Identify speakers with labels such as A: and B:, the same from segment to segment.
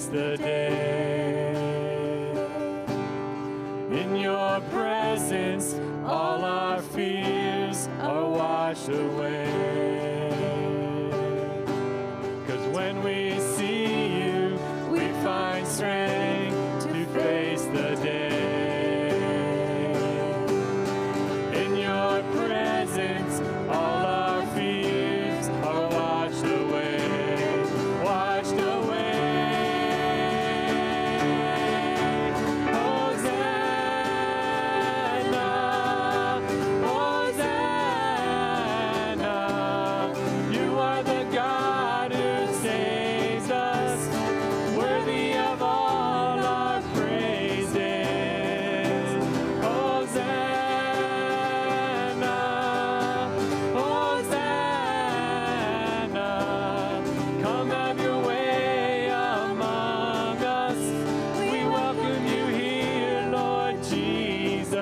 A: the day. In your presence, all our fears are washed away. 'Cause when we see you, we find strength to face the day. In your presence, all our fears are washed away. Washed away. Hosanna, Hosanna. You are the God who saves us, worthy of all our praises. Hosanna, Hosanna. Come have your way among us. We welcome you here, Lord Jesus.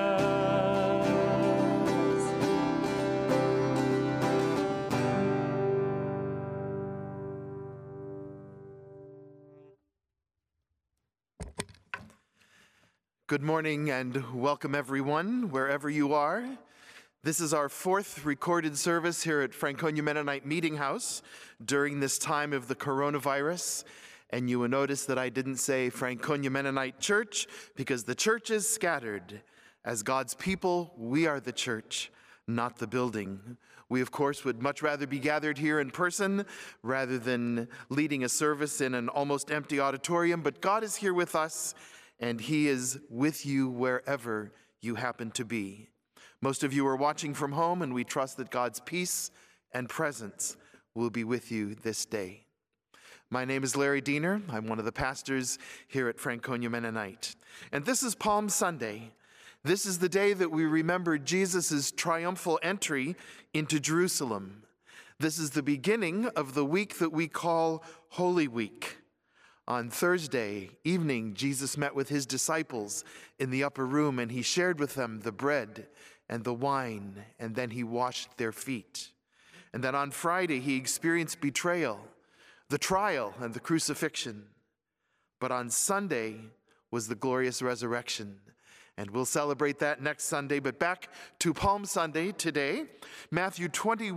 B: Good morning and welcome everyone, wherever you are. This is our fourth recorded service here at Franconia Mennonite Meeting House during this time of the coronavirus. And you will notice that I didn't say Franconia Mennonite Church because the church is scattered. As God's people, we are the church, not the building. We, of course, would much rather be gathered here in person rather than leading a service in an almost empty auditorium. But God is here with us, and He is with you wherever you happen to be. Most of you are watching from home, and we trust that God's peace and presence will be with you this day. My name is Larry Diener. I'm one of the pastors here at Franconia Mennonite. And this is Palm Sunday. This is the day that we remember Jesus' triumphal entry into Jerusalem. This is the beginning of the week that we call Holy Week. On Thursday evening, Jesus met with his disciples in the upper room, and he shared with them the bread and the wine, and then he washed their feet. And then on Friday, he experienced betrayal, the trial, and the crucifixion. But on Sunday was the glorious resurrection. And we'll celebrate that next Sunday. But back to Palm Sunday today, Matthew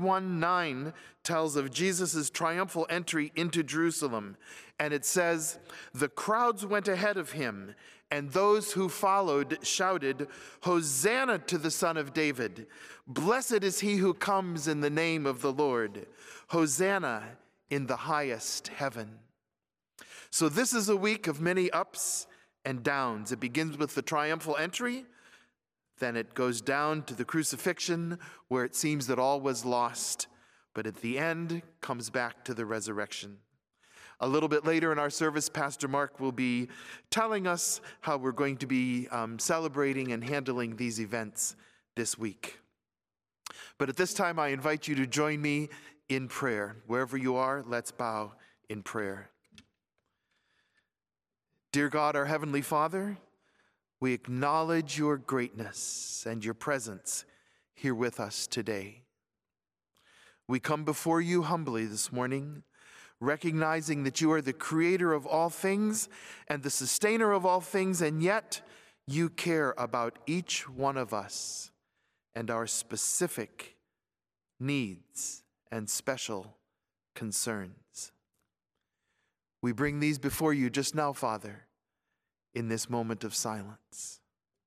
B: 21:9 tells of Jesus' triumphal entry into Jerusalem. And it says, "The crowds went ahead of him, and those who followed shouted, 'Hosanna to the Son of David. Blessed is he who comes in the name of the Lord. Hosanna in the highest heaven.'" So this is a week of many ups and downs. It begins with the triumphal entry, then it goes down to the crucifixion, where it seems that all was lost, but at the end comes back to the resurrection. A little bit later in our service, Pastor Mark will be telling us how we're going to be celebrating and handling these events this week. But at this time, I invite you to join me in prayer. Wherever you are, let's bow in prayer. Dear God, our Heavenly Father, we acknowledge your greatness and your presence here with us today. We come before you humbly this morning, recognizing that you are the creator of all things and the sustainer of all things, and yet you care about each one of us and our specific needs and special concerns. We bring these before you just now, Father, in this moment of silence.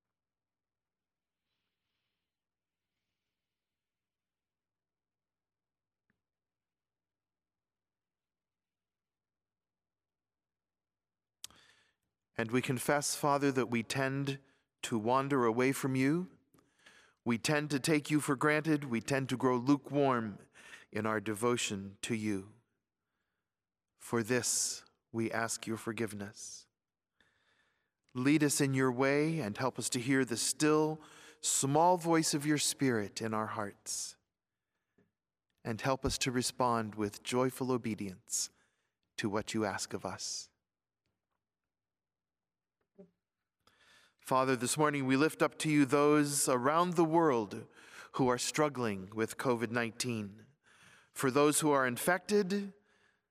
B: And we confess, Father, that we tend to wander away from you. We tend to take you for granted. We tend to grow lukewarm in our devotion to you. For this, we ask your forgiveness. Lead us in your way and help us to hear the still, small voice of your Spirit in our hearts. And help us to respond with joyful obedience to what you ask of us. Father, this morning we lift up to you those around the world who are struggling with COVID-19. For those who are infected,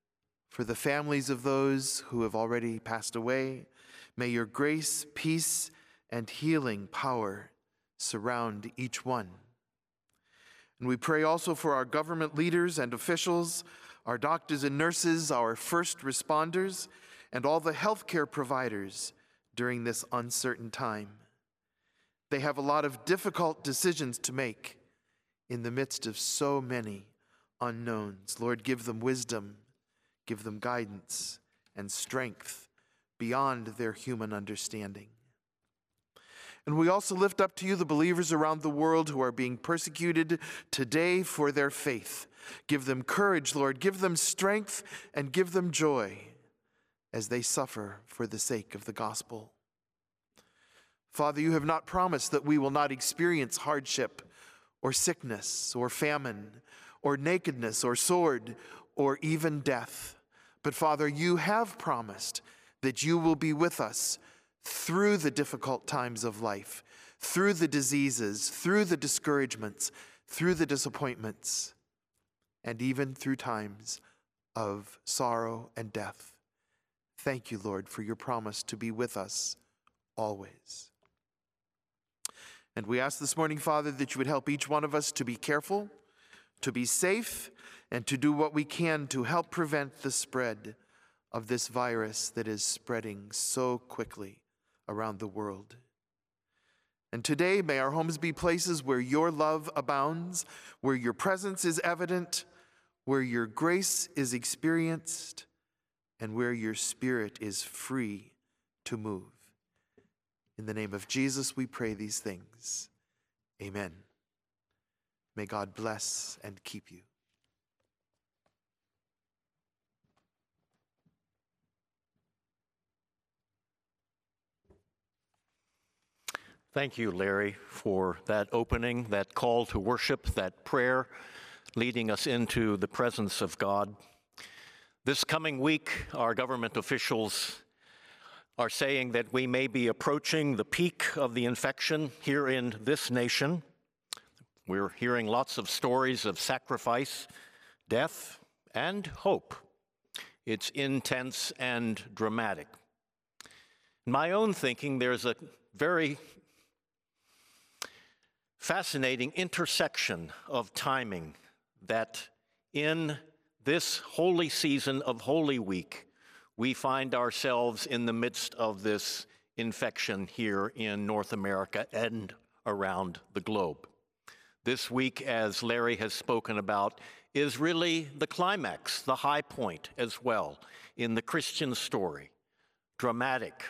B: For the families of those who have already passed away, may your grace, peace, and healing power surround each one. And we pray also for our government leaders and officials, our doctors and nurses, our first responders, and all the healthcare providers during this uncertain time. They have a lot of difficult decisions to make in the midst of so many unknowns. Lord, give them wisdom, give them guidance and strength beyond their human understanding. And we also lift up to you the believers around the world who are being persecuted today for their faith. Give them courage, Lord. Give them strength and give them joy as they suffer for the sake of the gospel. Father, you have not promised that we will not experience hardship or sickness or famine or nakedness or sword or even death. But Father, you have promised that you will be with us through the difficult times of life, through the diseases, through the discouragements, through the disappointments, and even through times of sorrow and death. Thank you, Lord, for your promise to be with us always. And we ask this morning, Father, that you would help each one of us to be careful, to be safe, and to do what we can to help prevent the spread of this virus that is spreading so quickly around the world. And today, may our homes be places where your love abounds, where your presence is evident, where your grace is experienced, and where your Spirit is free to move. In the name of Jesus, we pray these things. Amen. May God bless and keep you.
C: Thank you, Larry, for that opening, that call to worship, that prayer leading us into the presence of God. This coming week, our government officials are saying that we may be approaching the peak of the infection here in this nation. We're hearing lots of stories of sacrifice, death, and hope. It's intense and dramatic. In my own thinking, there's a very fascinating intersection of timing that in this holy season of Holy Week, we find ourselves in the midst of this infection here in North America and around the globe. This week, as Larry has spoken about, is really the climax, the high point as well in the Christian story. Dramatic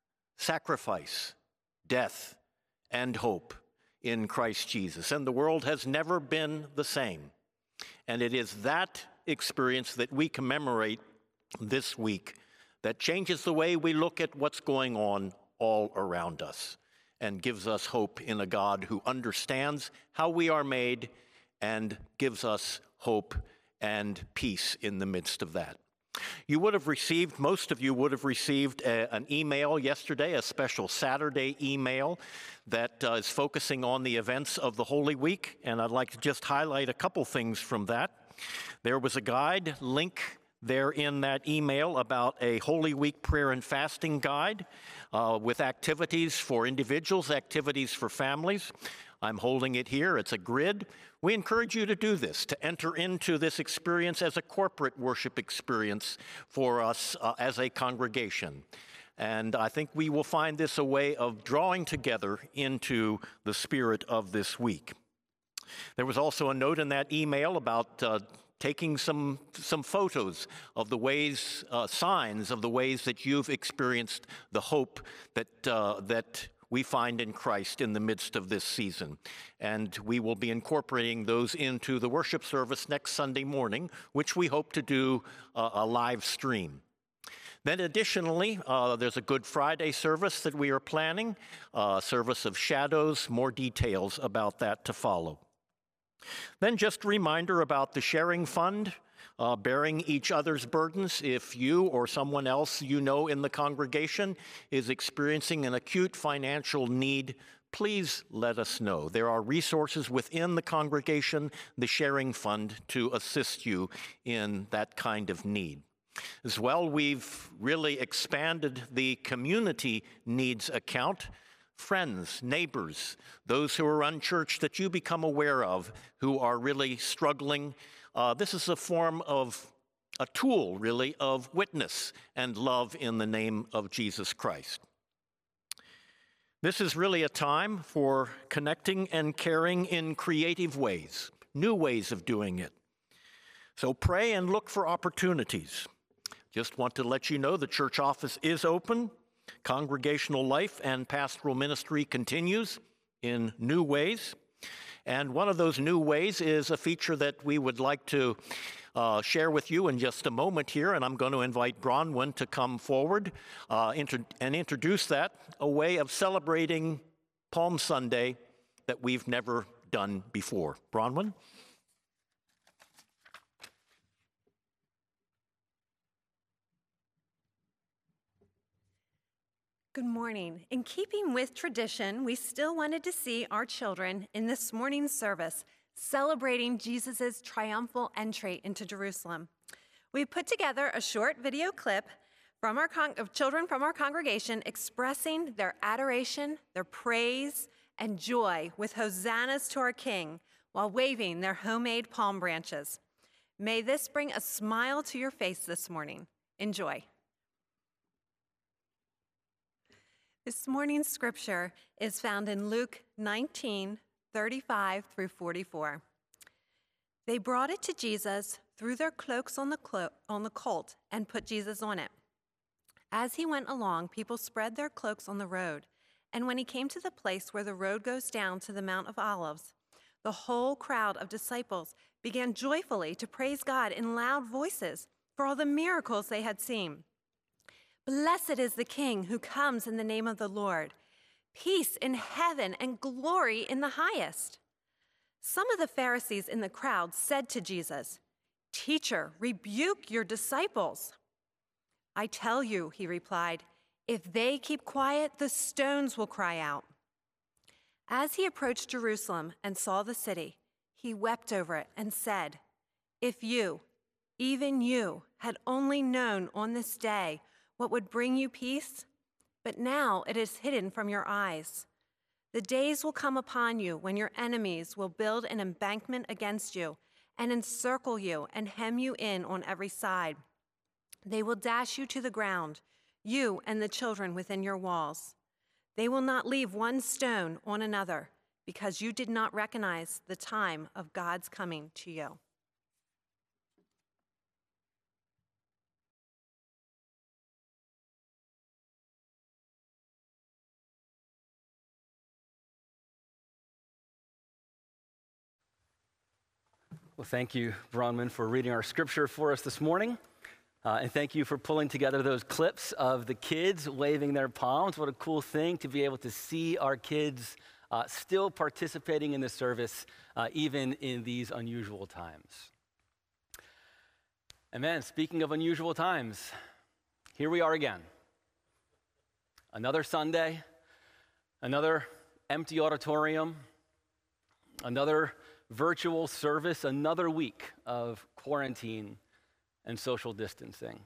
C: sacrifice, death, and hope in Christ Jesus. And the world has never been the same. And it is that experience that we commemorate this week that changes the way we look at what's going on all around us and gives us hope in a God who understands how we are made and gives us hope and peace in the midst of that. You would have received, most of you would have received an email yesterday, a special Saturday email that is focusing on the events of the Holy Week, and I'd like to just highlight a couple things from that. There was a guide link there in that email about a Holy Week prayer and fasting guide with activities for individuals, activities for families. I'm holding it here. It's a grid. We encourage you to do this, to enter into this experience as a corporate worship experience for us as a congregation. And I think we will find this a way of drawing together into the spirit of this week. There was also a note in that email about taking some photos of the ways, signs of the ways that you've experienced the hope that we find in Christ in the midst of this season. And we will be incorporating those into the worship service next Sunday morning, which we hope to do a live stream. Then additionally, there's a Good Friday service that we are planning, a service of shadows, more details about that to follow. Then just a reminder about the sharing fund, bearing each other's burdens. If you or someone else you know in the congregation is experiencing an acute financial need, please let us know. There are resources within the congregation, the sharing fund, to assist you in that kind of need. As well, we've really expanded the community needs account. Friends, neighbors, those who are unchurched that you become aware of who are really struggling. This is a form of a tool, really, of witness and love in the name of Jesus Christ. This is really a time for connecting and caring in creative ways, new ways of doing it. So pray and look for opportunities. Just want to let you know the church office is open. Congregational life and pastoral ministry continues in new ways. And one of those new ways is a feature that we would like to share with you in just a moment here, and I'm going to invite Bronwyn to come forward and introduce that, a way of celebrating Palm Sunday that we've never done before. Bronwyn?
D: Good morning. In keeping with tradition, we still wanted to see our children in this morning's service celebrating Jesus' triumphal entry into Jerusalem. We put together a short video clip from of children from our congregation expressing their adoration, their praise, and joy with hosannas to our King while waving their homemade palm branches. May this bring a smile to your face this morning. Enjoy. This morning's scripture is found in Luke 19:35 through 44. They brought it to Jesus, threw their cloaks on the colt, and put Jesus on it. As he went along, people spread their cloaks on the road. And when he came to the place where the road goes down to the Mount of Olives, the whole crowd of disciples began joyfully to praise God in loud voices for all the miracles they had seen. Blessed is the King who comes in the name of the Lord. Peace in heaven and glory in the highest. Some of the Pharisees in the crowd said to Jesus, "Teacher, rebuke your disciples." "I tell you," he replied, "if they keep quiet, the stones will cry out." As he approached Jerusalem and saw the city, he wept over it and said, "If you, even you, had only known on this day what would bring you peace, but now it is hidden from your eyes. The days will come upon you when your enemies will build an embankment against you and encircle you and hem you in on every side. They will dash you to the ground, you and the children within your walls. They will not leave one stone on another because you did not recognize the time of God's coming to you."
E: Well, thank you, Bronwyn, for reading our scripture for us this morning. And thank you for pulling together those clips of the kids waving their palms. What a cool thing to be able to see our kids still participating in the service, even in these unusual times. And then, speaking of unusual times, here we are again. Another Sunday, another empty auditorium, another virtual service, another week of quarantine and social distancing.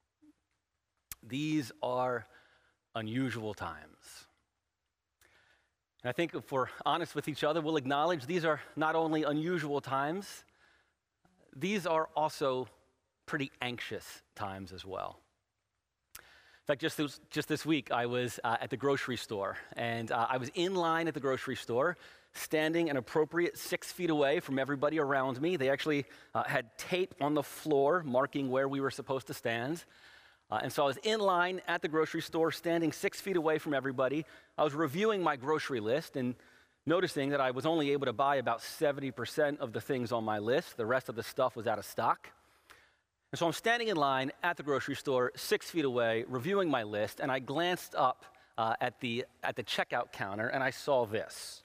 E: These are unusual times. And I think if we're honest with each other, we'll acknowledge these are not only unusual times, these are also pretty anxious times as well. In fact, just this week, I was at the grocery store, and I was in line at the grocery store, standing an appropriate 6 feet away from everybody around me. They actually had tape on the floor marking where we were supposed to stand. And so I was in line at the grocery store, standing 6 feet away from everybody. I was reviewing my grocery list and noticing that I was only able to buy about 70% of the things on my list. The rest of the stuff was out of stock. And so I'm standing in line at the grocery store, 6 feet away, reviewing my list, and I glanced up at the checkout counter, and I saw this.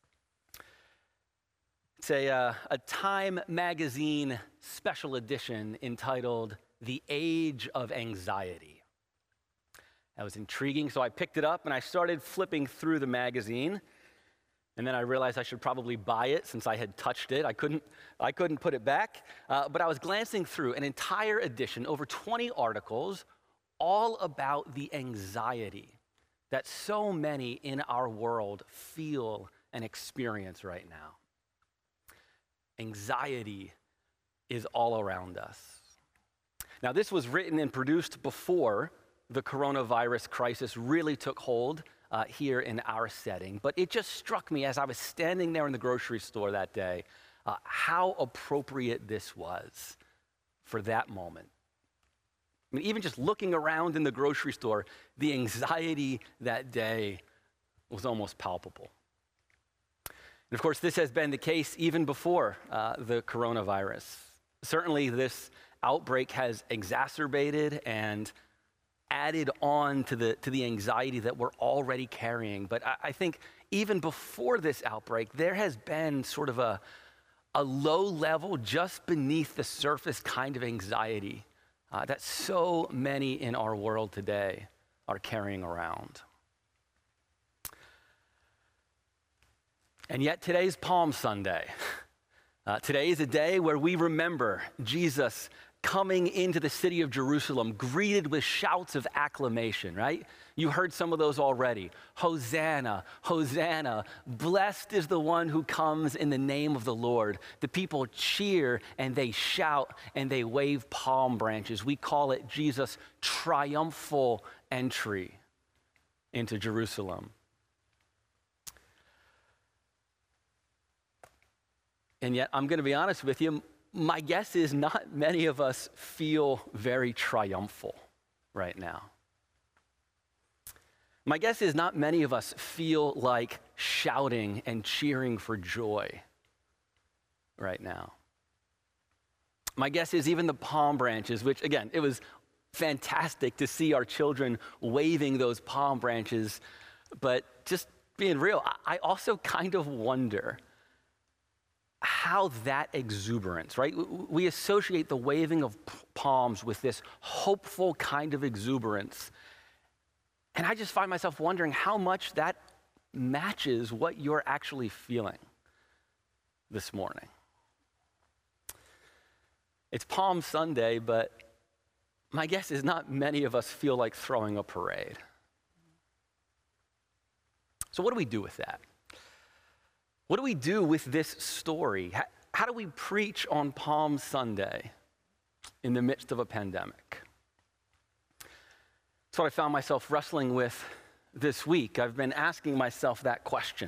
E: It's a Time magazine special edition entitled "The Age of Anxiety." That was intriguing, so I picked it up and I started flipping through the magazine. And then I realized I should probably buy it since I had touched it. I couldn't put it back. But I was glancing through an entire edition, over 20 articles, all about the anxiety that so many in our world feel and experience right now. Anxiety is all around us. Now, this was written and produced before the coronavirus crisis really took hold here in our setting. But it just struck me as I was standing there in the grocery store that day, how appropriate this was for that moment. I mean, even just looking around in the grocery store, the anxiety that day was almost palpable. And of course, this has been the case even before the coronavirus. Certainly, this outbreak has exacerbated and added on to the anxiety that we're already carrying. But I think even before this outbreak, there has been sort of a low level, just beneath the surface kind of anxiety that so many in our world today are carrying around. And yet today's Palm Sunday. Today is a day where we remember Jesus coming into the city of Jerusalem, greeted with shouts of acclamation, right? You heard some of those already. Hosanna, Hosanna, blessed is the one who comes in the name of the Lord. The people cheer and they shout and they wave palm branches. We call it Jesus' triumphal entry into Jerusalem. And yet, I'm going to be honest with you, my guess is not many of us feel very triumphal right now. My guess is not many of us feel like shouting and cheering for joy right now. My guess is even the palm branches, which again, it was fantastic to see our children waving those palm branches, but just being real, I also kind of wonder how that exuberance, right? We associate the waving of palms with this hopeful kind of exuberance. And I just find myself wondering how much that matches what you're actually feeling this morning. It's Palm Sunday, but my guess is not many of us feel like throwing a parade. So what do we do with that? What do we do with this story? How do we preach on Palm Sunday in the midst of a pandemic? That's what I found myself wrestling with this week. I've been asking myself that question.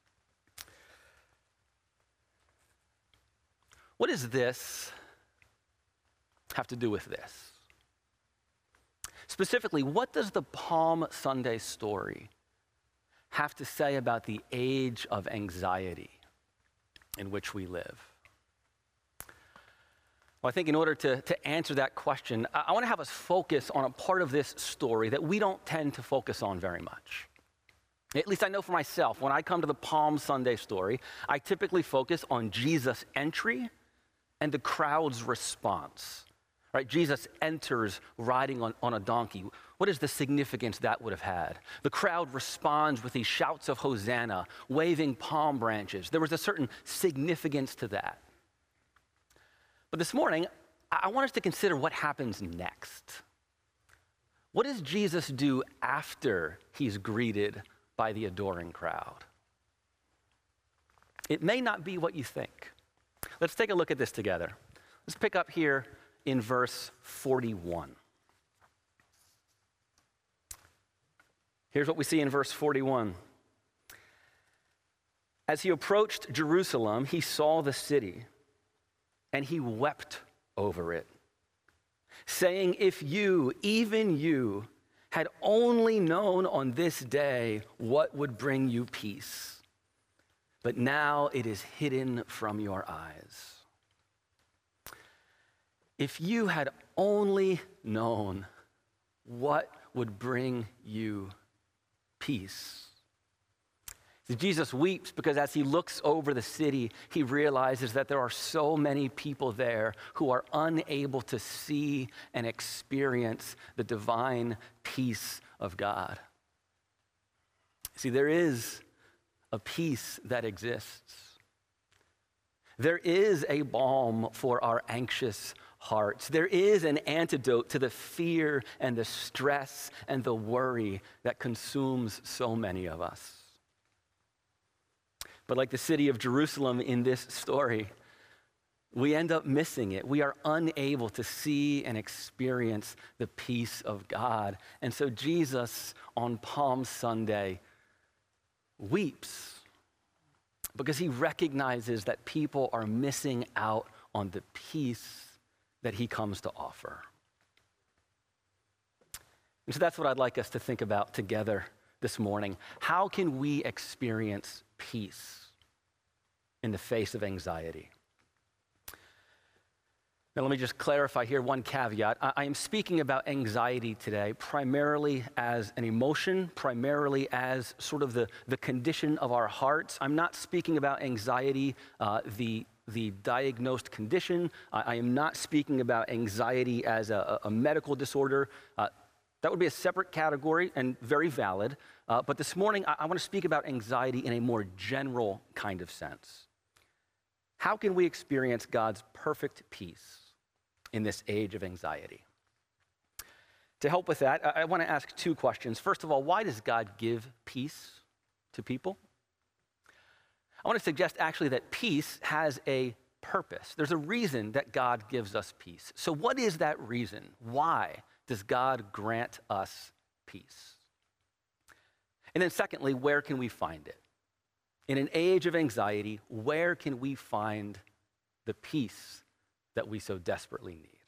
E: What does this have to do with this? Specifically, what does the Palm Sunday story have to say about the age of anxiety in which we live? Well, I think in order to answer that question, I want to have us focus on a part of this story that we don't tend to focus on very much. At least I know for myself, when I come to the Palm Sunday story, I typically focus on Jesus' entry and the crowd's response. Right? Jesus enters riding on a donkey. What is the significance that would have had? The crowd responds with these shouts of Hosanna, waving palm branches. There was a certain significance to that. But this morning, I want us to consider what happens next. What does Jesus do after he's greeted by the adoring crowd? It may not be what you think. Let's take a look at this together. Let's pick up here in verse 41. Here's what we see in verse 41. As he approached Jerusalem, he saw the city, and he wept over it, saying, "If you, even you, had only known on this day what would bring you peace, but now it is hidden from your eyes." If you had only known what would bring you peace. See, Jesus weeps because as he looks over the city, he realizes that there are so many people there who are unable to see and experience the divine peace of God. See, there is a peace that exists. There is a balm for our anxious hearts. There is an antidote to the fear and the stress and the worry that consumes so many of us. But like the city of Jerusalem in this story, we end up missing it. We are unable to see and experience the peace of God. And so Jesus on Palm Sunday weeps because he recognizes that people are missing out on the peace that he comes to offer. And so that's what I'd like us to think about together this morning. How can we experience peace in the face of anxiety? Now, let me just clarify here one caveat. I am speaking about anxiety today primarily as an emotion, primarily as sort of the condition of our hearts. I'm not speaking about anxiety, the diagnosed condition. I am not speaking about anxiety as a medical disorder. That would be a separate category and very valid. But this morning, I want to speak about anxiety in a more general kind of sense. How can we experience God's perfect peace in this age of anxiety? To help with that, I want to ask two questions. First of all, why does God give peace to people? I want to suggest actually that peace has a purpose. There's a reason that God gives us peace. So what is that reason? Why does God grant us peace? And then secondly, where can we find it? In an age of anxiety, where can we find the peace that we so desperately need?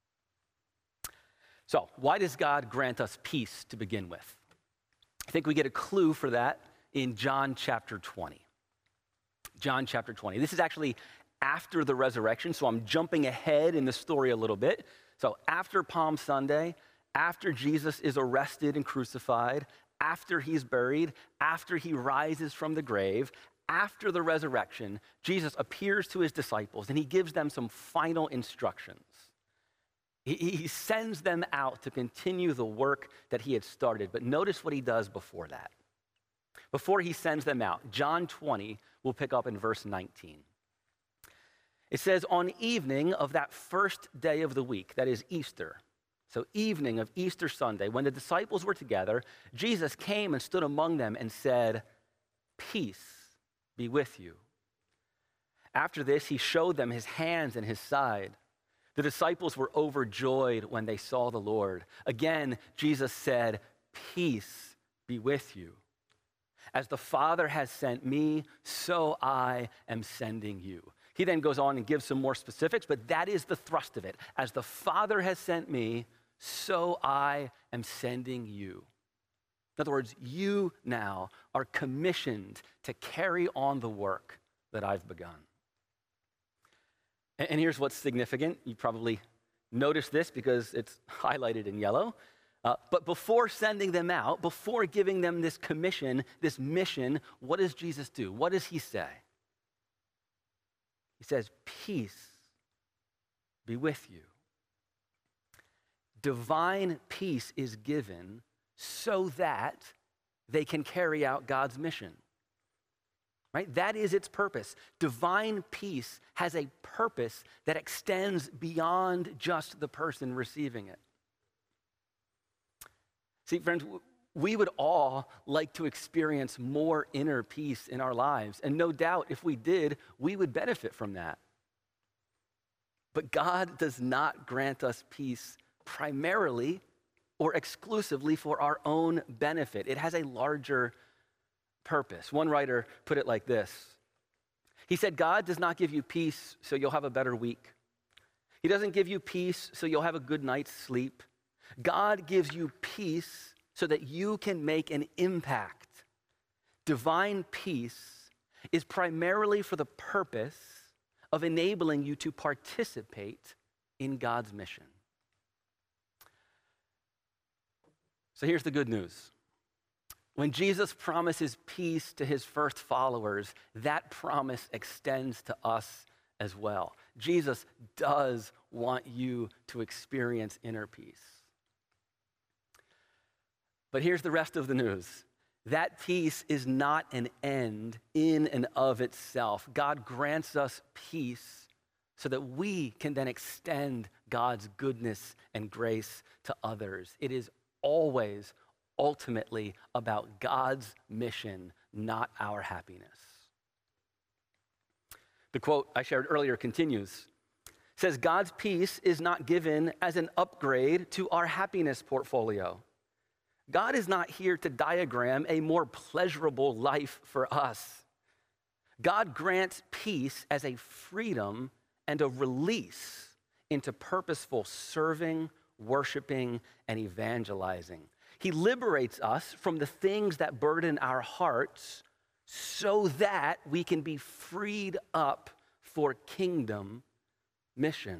E: So, why does God grant us peace to begin with? I think we get a clue for that in John chapter 20. John chapter 20. This is actually after the resurrection, so I'm jumping ahead in the story a little bit. So after Palm Sunday, after Jesus is arrested and crucified, after he's buried, after he rises from the grave, after the resurrection, Jesus appears to his disciples and he gives them some final instructions. He sends them out to continue the work that he had started. But notice what he does before that. Before he sends them out, John 20, we'll pick up in verse 19. It says, on evening of that first day of the week, that is Easter, so evening of Easter Sunday, when the disciples were together, Jesus came and stood among them and said, peace be with you. After this, he showed them his hands and his side. The disciples were overjoyed when they saw the Lord. Again, Jesus said, peace be with you. As the Father has sent me, so I am sending you. He then goes on and gives some more specifics, but that is the thrust of it. As the Father has sent me, so I am sending you. In other words, you now are commissioned to carry on the work that I've begun. And here's what's significant. You probably noticed this because it's highlighted in yellow. But before sending them out, before giving them this commission, this mission, what does Jesus do? What does he say? He says, peace be with you. Divine peace is given so that they can carry out God's mission. Right? That is its purpose. Divine peace has a purpose that extends beyond just the person receiving it. See, friends, we would all like to experience more inner peace in our lives. And no doubt, if we did, we would benefit from that. But God does not grant us peace primarily or exclusively for our own benefit. It has a larger purpose. One writer put it like this. He said, God does not give you peace so you'll have a better week. He doesn't give you peace so you'll have a good night's sleep. God gives you peace so that you can make an impact. Divine peace is primarily for the purpose of enabling you to participate in God's mission. So here's the good news. When Jesus promises peace to his first followers, that promise extends to us as well. Jesus does want you to experience inner peace. But here's the rest of the news. That peace is not an end in and of itself. God grants us peace so that we can then extend God's goodness and grace to others. It is always, ultimately, about God's mission, not our happiness. The quote I shared earlier continues. It says, God's peace is not given as an upgrade to our happiness portfolio. God is not here to diagram a more pleasurable life for us. God grants peace as a freedom and a release into purposeful serving, worshiping, and evangelizing. He liberates us from the things that burden our hearts so that we can be freed up for kingdom mission.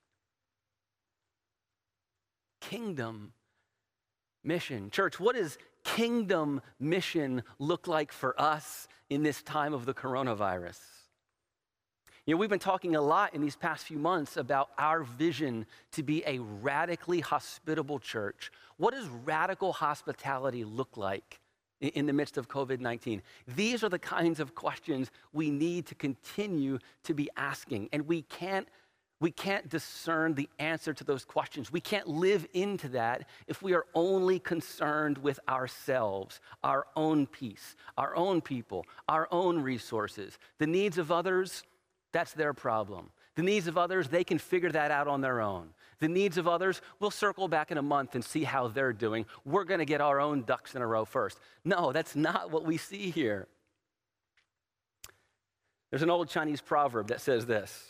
E: Kingdom mission. Church, what does kingdom mission look like for us in this time of the coronavirus? You know, we've been talking a lot in these past few months about our vision to be a radically hospitable church. What does radical hospitality look like in the midst of COVID-19? These are the kinds of questions we need to continue to be asking, and we can't discern the answer to those questions. We can't live into that if we are only concerned with ourselves, our own peace, our own people, our own resources. The needs of others, that's their problem. The needs of others, they can figure that out on their own. The needs of others, we'll circle back in a month and see how they're doing. We're going to get our own ducks in a row first. No, that's not what we see here. There's an old Chinese proverb that says this: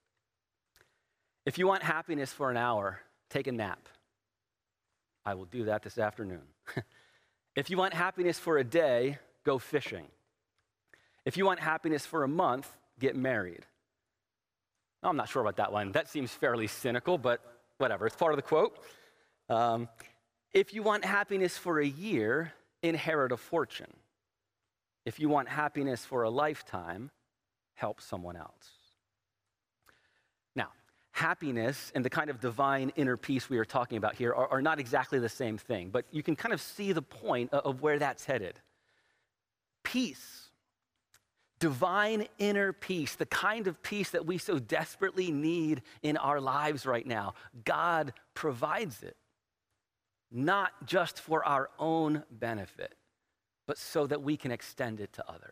E: if you want happiness for an hour, take a nap. I will do that this afternoon. If you want happiness for a day, go fishing. If you want happiness for a month, get married. I'm not sure about that one. That seems fairly cynical, but whatever. It's part of the quote. If you want happiness for a year, inherit a fortune. If you want happiness for a lifetime, help someone else. Now, happiness and the kind of divine inner peace we are talking about here are not exactly the same thing, but you can kind of see the point of where that's headed. Peace. Divine inner peace, the kind of peace that we so desperately need in our lives right now. God provides it, not just for our own benefit, but so that we can extend it to others.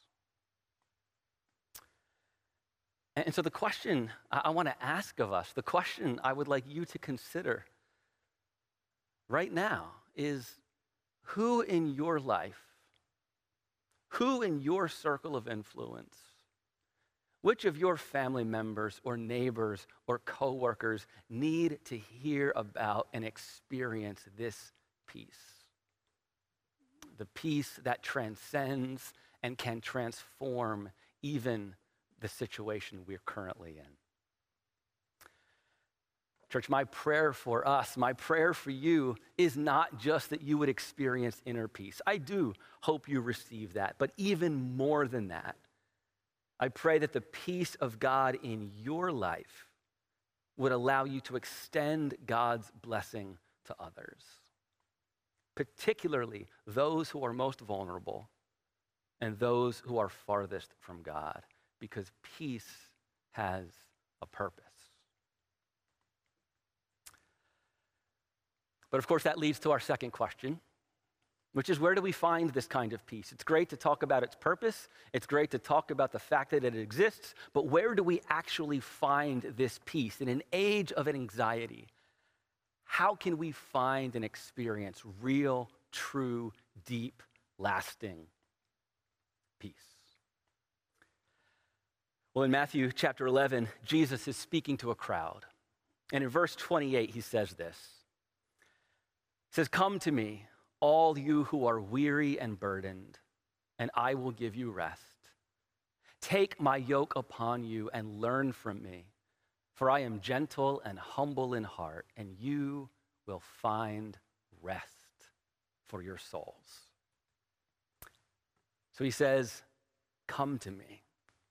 E: And so the question I want to ask of us, the question I would like you to consider right now is, who in your life, who in your circle of influence, which of your family members or neighbors or coworkers need to hear about and experience this peace? The peace that transcends and can transform even the situation we're currently in. Church, my prayer for us, my prayer for you is not just that you would experience inner peace. I do hope you receive that, but even more than that, I pray that the peace of God in your life would allow you to extend God's blessing to others, particularly those who are most vulnerable and those who are farthest from God, because peace has a purpose. But of course, that leads to our second question, which is, where do we find this kind of peace? It's great to talk about its purpose. It's great to talk about the fact that it exists, but where do we actually find this peace? In an age of anxiety, how can we find and experience real, true, deep, lasting peace? Well, in Matthew chapter 11, Jesus is speaking to a crowd. And in verse 28, he says this. He says, "Come to me, all you who are weary and burdened, and I will give you rest. Take my yoke upon you and learn from me, for I am gentle and humble in heart, and you will find rest for your souls." So he says, come to me.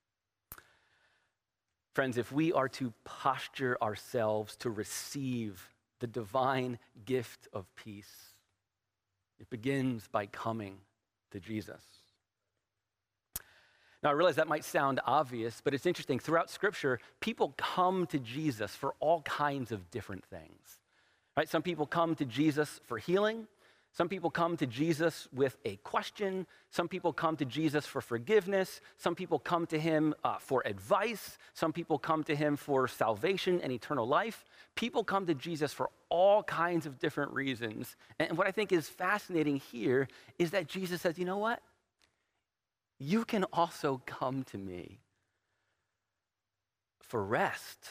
E: Friends, if we are to posture ourselves to receive the divine gift of peace, it begins by coming to Jesus. Now, I realize that might sound obvious, but it's interesting. Throughout Scripture, people come to Jesus for all kinds of different things. Right? Some people come to Jesus for healing. Some people come to Jesus with a question. Some people come to Jesus for forgiveness. Some people come to him for advice. Some people come to him for salvation and eternal life. People come to Jesus for all kinds of different reasons. And what I think is fascinating here is that Jesus says, you know what? You can also come to me for rest,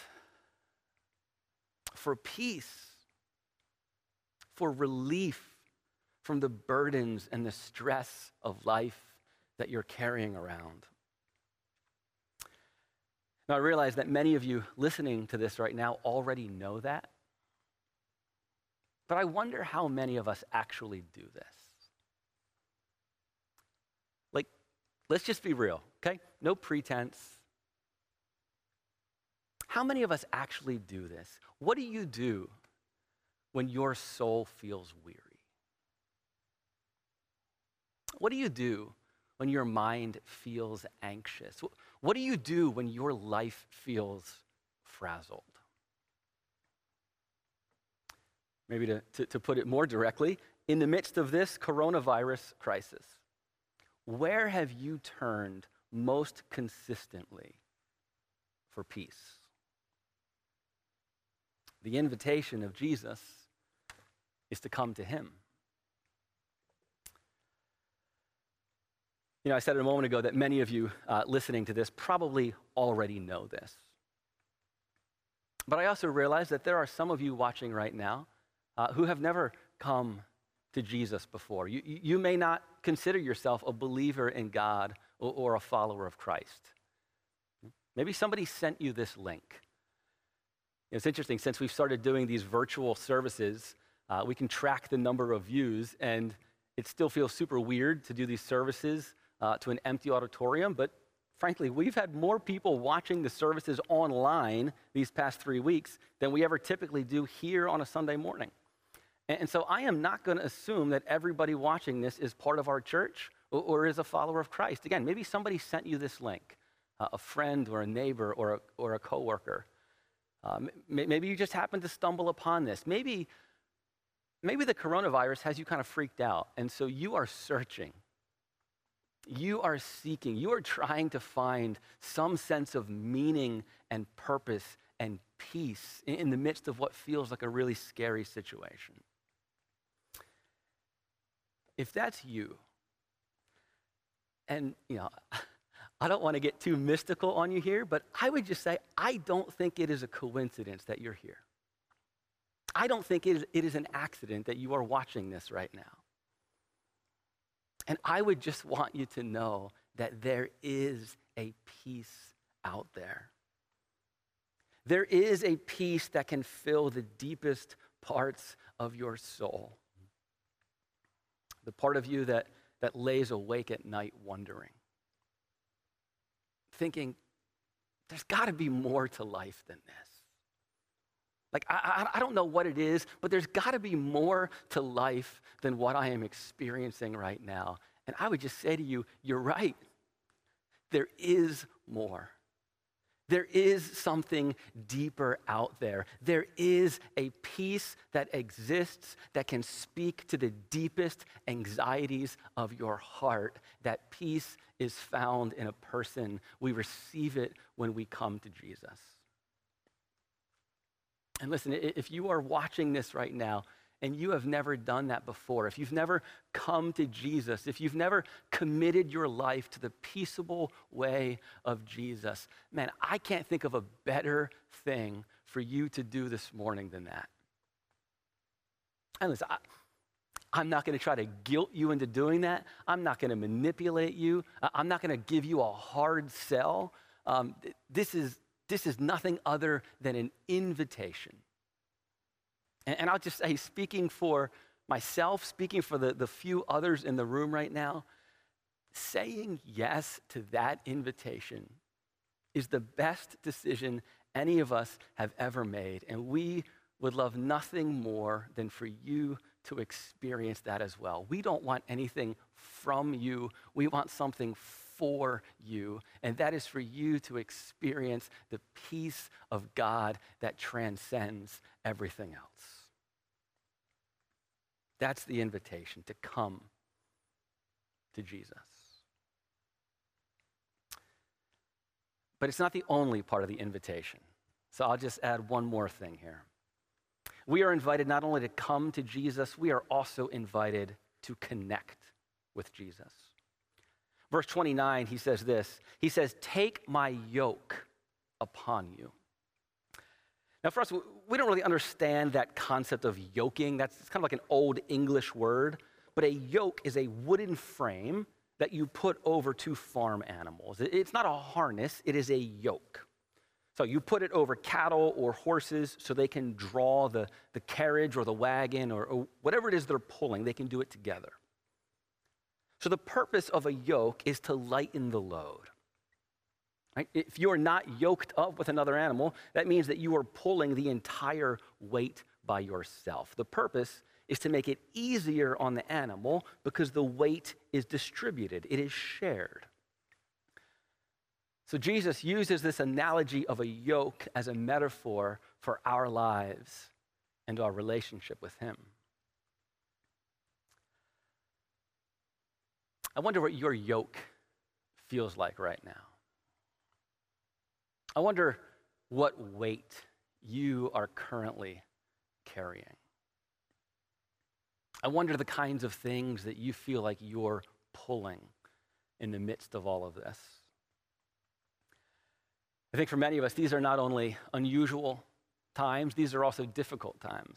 E: for peace, for relief from the burdens and the stress of life that you're carrying around. Now, I realize that many of you listening to this right now already know that, but I wonder how many of us actually do this. Like, let's just be real, okay? No pretense. How many of us actually do this? What do you do when your soul feels weary? What do you do when your mind feels anxious? What do you do when your life feels frazzled? Maybe to put it more directly, in the midst of this coronavirus crisis, where have you turned most consistently for peace? The invitation of Jesus is to come to him. You know, I said a moment ago that many of you listening to this probably already know this. But I also realize that there are some of you watching right now who have never come to Jesus before. You may not consider yourself a believer in God or a follower of Christ. Maybe somebody sent you this link. It's interesting, since we've started doing these virtual services, we can track the number of views, and it still feels super weird to do these services to an empty auditorium, but frankly, we've had more people watching the services online these past 3 weeks than we ever typically do here on a Sunday morning. And so I am not going to assume that everybody watching this is part of our church or is a follower of Christ. Again, maybe somebody sent you this link, a friend or a neighbor or a coworker. Maybe you just happened to stumble upon this. Maybe the coronavirus has you kind of freaked out, and so you are searching. You are seeking. You are trying to find some sense of meaning and purpose and peace in the midst of what feels like a really scary situation. If that's you, and I don't want to get too mystical on you here, but I would just say I don't think it is a coincidence that you're here. I don't think it is an accident that you are watching this right now. And I would just want you to know that there is a peace out there. There is a peace that can fill the deepest parts of your soul. The part of you that lays awake at night wondering, thinking, there's got to be more to life than this. Like, I don't know what it is, but there's got to be more to life than what I am experiencing right now. And I would just say to you, you're right. There is more. There is something deeper out there. There is a peace that exists that can speak to the deepest anxieties of your heart. That peace is found in a person. We receive it when we come to Jesus. And listen, if you are watching this right now and you have never done that before, if you've never come to Jesus, if you've never committed your life to the peaceable way of Jesus, man, I can't think of a better thing for you to do this morning than that. And listen, I'm not going to try to guilt you into doing that. I'm not going to manipulate you. I'm not going to give you a hard sell. This is nothing other than an invitation. And I'll just say, speaking for myself, speaking for the few others in the room right now, saying yes to that invitation is the best decision any of us have ever made. And we would love nothing more than for you to experience that as well. We don't want anything from you. We want something for you, and that is for you to experience the peace of God that transcends everything else. That's the invitation, to come to Jesus. But it's not the only part of the invitation. So I'll just add one more thing here. We are invited not only to come to Jesus, we are also invited to connect with Jesus. Verse 29, he says this. He says, "Take my yoke upon you." Now for us, we don't really understand that concept of yoking. It's kind of like an old English word. But a yoke is a wooden frame that you put over two farm animals. It's not a harness, it is a yoke. So you put it over cattle or horses so they can draw the carriage or the wagon or whatever it is they're pulling, they can do it together. So the purpose of a yoke is to lighten the load. Right? If you are not yoked up with another animal, that means that you are pulling the entire weight by yourself. The purpose is to make it easier on the animal because the weight is distributed, it is shared. So Jesus uses this analogy of a yoke as a metaphor for our lives and our relationship with him. I wonder what your yoke feels like right now. I wonder what weight you are currently carrying. I wonder the kinds of things that you feel like you're pulling in the midst of all of this. I think for many of us, these are not only unusual times, these are also difficult times.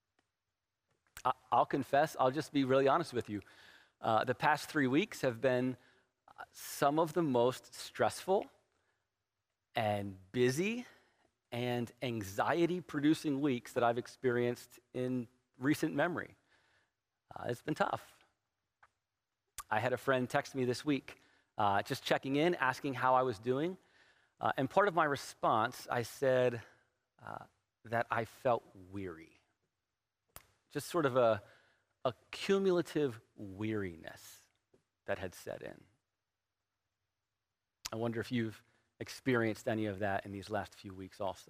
E: I'll confess, I'll just be really honest with you. The past 3 weeks have been some of the most stressful and busy and anxiety-producing weeks that I've experienced in recent memory. It's been tough. I had a friend text me this week, just checking in, asking how I was doing. And part of my response, I said that I felt weary. Just sort of a cumulative weariness that had set in. I wonder if you've experienced any of that in these last few weeks also.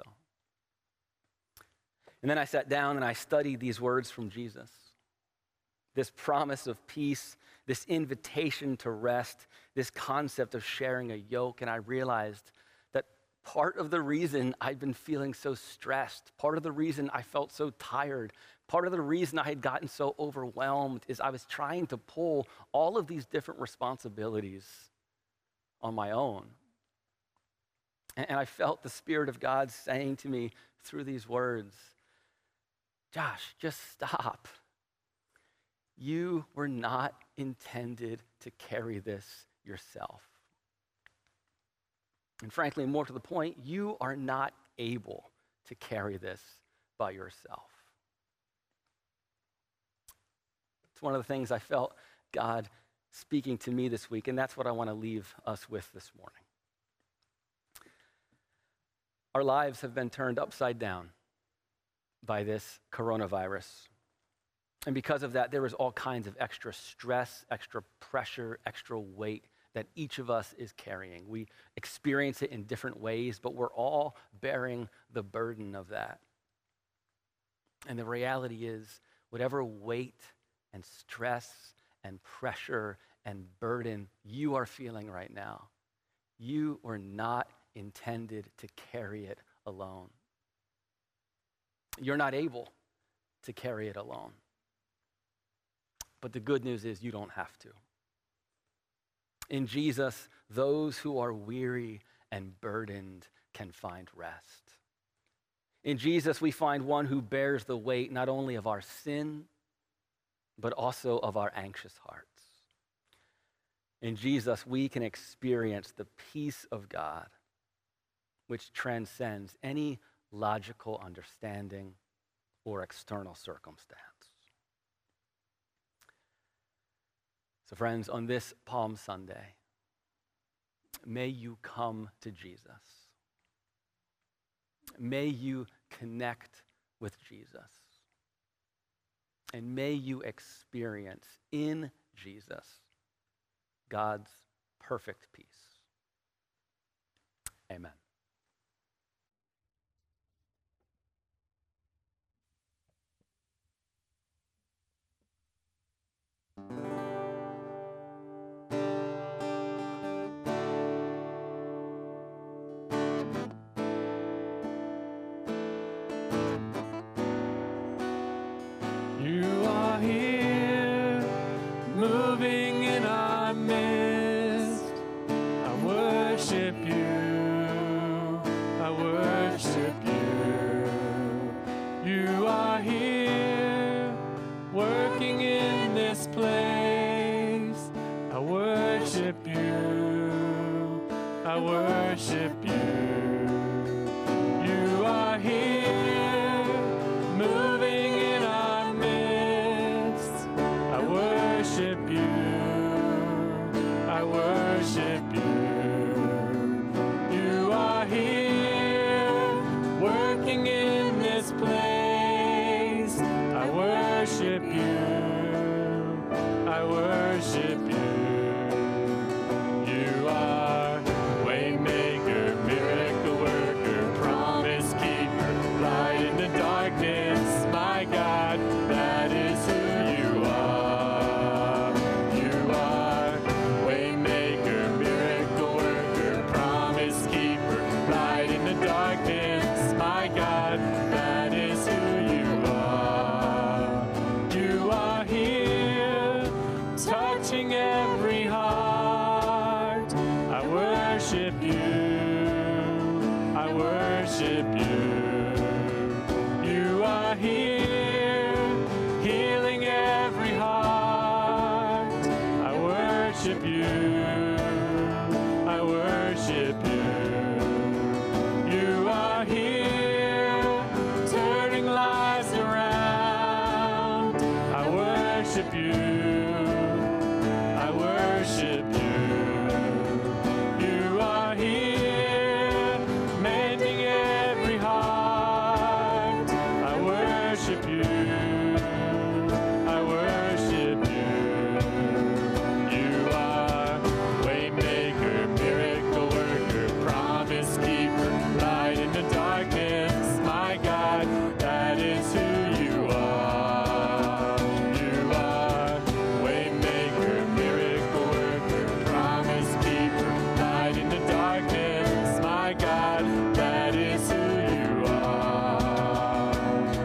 E: And then I sat down and I studied these words from Jesus. This promise of peace, this invitation to rest, this concept of sharing a yoke, and I realized that part of the reason I'd been feeling so stressed, part of the reason I felt so tired, part of the reason I had gotten so overwhelmed is I was trying to pull all of these different responsibilities on my own. And I felt the Spirit of God saying to me through these words, Josh, just stop. You were not intended to carry this yourself. And frankly, more to the point, you are not able to carry this by yourself. It's one of the things I felt God speaking to me this week, and that's what I want to leave us with this morning. Our lives have been turned upside down by this coronavirus. And because of that, there is all kinds of extra stress, extra pressure, extra weight that each of us is carrying. We experience it in different ways, but we're all bearing the burden of that. And the reality is, whatever weight and stress and pressure and burden you are feeling right now, you are not intended to carry it alone. You're not able to carry it alone. But the good news is you don't have to. In Jesus, those who are weary and burdened can find rest. In Jesus, we find one who bears the weight not only of our sin, but also of our anxious hearts. In Jesus, we can experience the peace of God, which transcends any logical understanding or external circumstance. So friends, on this Palm Sunday, may you come to Jesus. May you connect with Jesus. And may you experience in Jesus God's perfect peace. Amen.
A: You are here, moving in our midst. I worship you. I worship you. You are here, working in this place. I worship you. I worship you. You are here, moving in our midst. I worship you. I worship you. You are here, working in this place. I worship you. I worship you. You are waymaker, miracle worker, promise keeper, light in the darkness. My God, that is who you are. You are waymaker, miracle worker, promise keeper, light in the darkness. My God, that is who you are. You are here, touching every heart. I worship you. I worship you. You are here, healing every heart. I worship you. I worship you. You are here, turning lives around. I worship you. I worship you. You are here, mending every heart. I worship you. I worship you. You are waymaker, miracle worker, promise keeper, light in the darkness. My God, that is who you are. You are waymaker, miracle worker, promise keeper, light in the darkness. My God, that is who you are.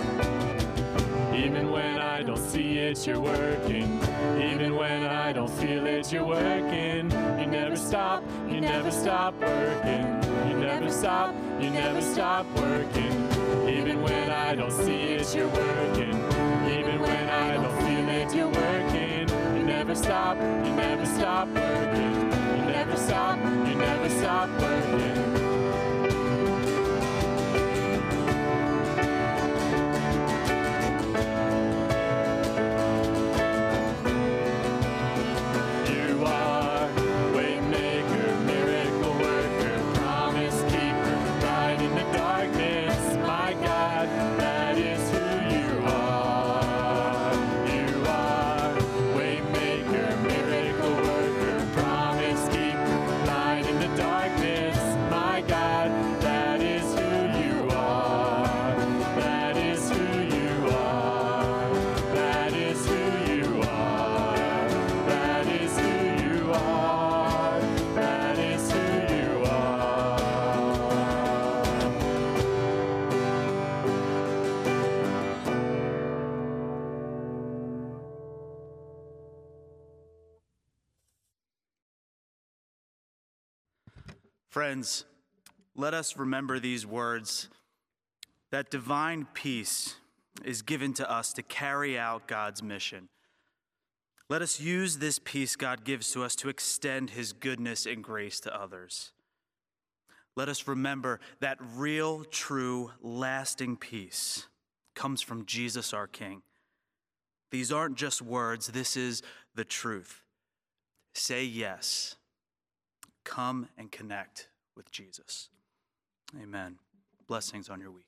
A: Even when I don't see it, you're working. Even when I don't feel it, you're working. You never stop working. You never stop working. Even when I don't see it, you're working. Even when I don't feel it, you're working. You never stop working. You never stop working. You are waymaker, miracle worker, promise keeper, light in the darkness. My God, that is who you are. You are waymaker, miracle worker, promise keeper, light in the darkness. My God, that is who you are. That is who you are. That is who you are. That is who you are. That is who you are.
F: Friends, let us remember these words, that divine peace is given to us to carry out God's mission. Let us use this peace God gives to us to extend his goodness and grace to others. Let us remember that real, true, lasting peace comes from Jesus our King. These aren't just words, this is the truth. Say yes. Come and connect with Jesus. Amen. Blessings on your week.